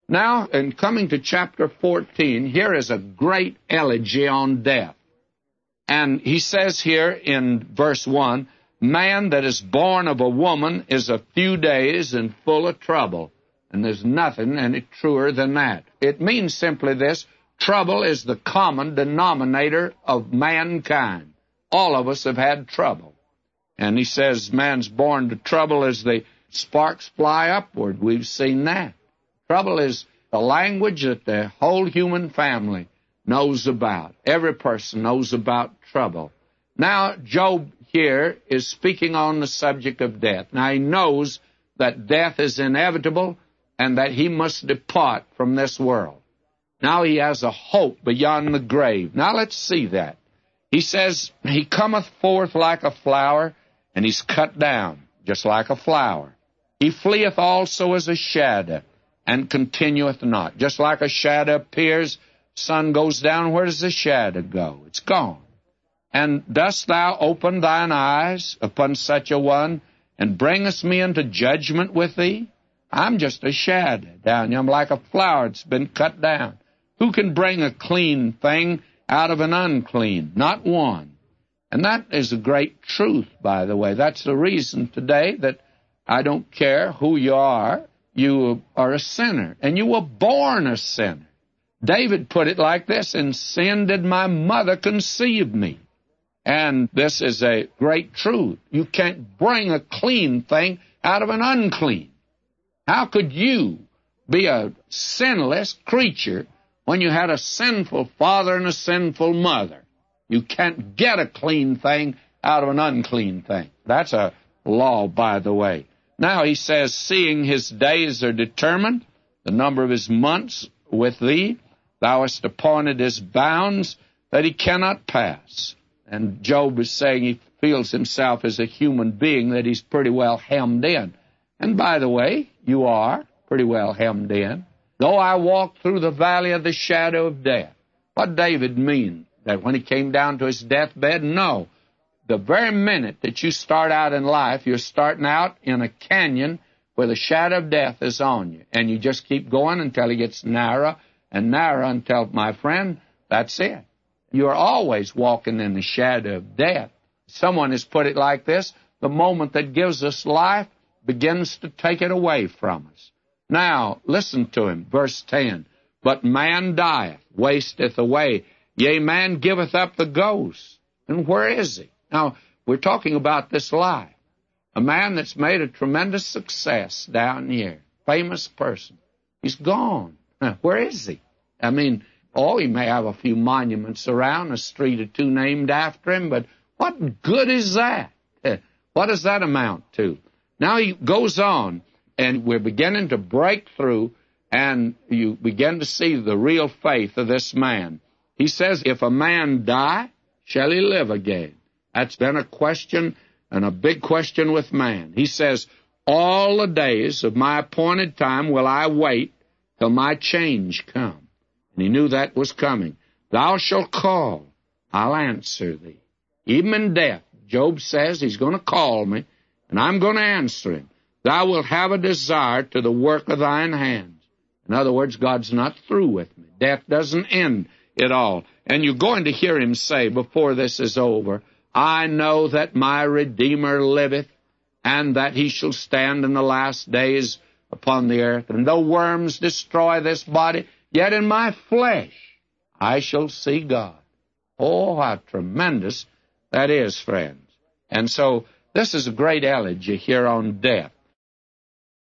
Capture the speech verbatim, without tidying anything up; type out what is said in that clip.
Now, in coming to chapter fourteen, here is a great elegy on death. And he says here in verse one, man that is born of a woman is a few days and full of trouble. And there's nothing any truer than that. It means simply this: trouble is the common denominator of mankind. All of us have had trouble. And he says man's born to trouble as the sparks fly upward. We've seen that. Trouble is the language that the whole human family knows about. Every person knows about trouble. Now, Job here is speaking on the subject of death. Now, he knows that death is inevitable and that he must depart from this world. Now he has a hope beyond the grave. Now let's see that. He says, he cometh forth like a flower, and he's cut down, just like a flower. He fleeth also as a shadow, and continueth not. Just like a shadow appears, sun goes down, where does the shadow go? It's gone. And dost thou open thine eyes upon such a one, and bringest me into judgment with thee? I'm just a shadow down here. I'm like a flower that's been cut down. Who can bring a clean thing out of an unclean? Not one. And that is a great truth, by the way. That's the reason today that I don't care who you are, you are a sinner, and you were born a sinner. David put it like this: in sin did my mother conceive me. And this is a great truth. You can't bring a clean thing out of an unclean. How could you be a sinless creature when you had a sinful father and a sinful mother? You can't get a clean thing out of an unclean thing. That's a law, by the way. Now he says, seeing his days are determined, the number of his months with thee, thou hast appointed his bounds that he cannot pass. And Job is saying he feels himself as a human being that he's pretty well hemmed in. And by the way, you are pretty well hemmed in. Though I walk through the valley of the shadow of death. What did David mean? That when he came down to his deathbed? No. The very minute that you start out in life, you're starting out in a canyon where the shadow of death is on you. And you just keep going until it gets narrower and narrower until, my friend, that's it. You're always walking in the shadow of death. Someone has put it like this: the moment that gives us life begins to take it away from us. Now, listen to him, verse ten. But man dieth, wasteth away. Yea, man giveth up the ghost. And where is he? Now, we're talking about this life. A man that's made a tremendous success down here, famous person. He's gone. Now, where is he? I mean, oh, he may have a few monuments around, a street or two named after him, but what good is that? What does that amount to? Now he goes on, and we're beginning to break through, and you begin to see the real faith of this man. He says, if a man die, shall he live again? That's been a question, and a big question with man. He says, all the days of my appointed time will I wait till my change come. And he knew that was coming. Thou shalt call, I'll answer thee. Even in death, Job says he's going to call me, and I'm going to answer him. Thou wilt have a desire to the work of thine hands. In other words, God's not through with me. Death doesn't end it all. And you're going to hear him say before this is over, I know that my Redeemer liveth, and that he shall stand in the last days upon the earth. And though worms destroy this body, yet in my flesh I shall see God. Oh, how tremendous that is, friends. And so this is a great elegy here on death.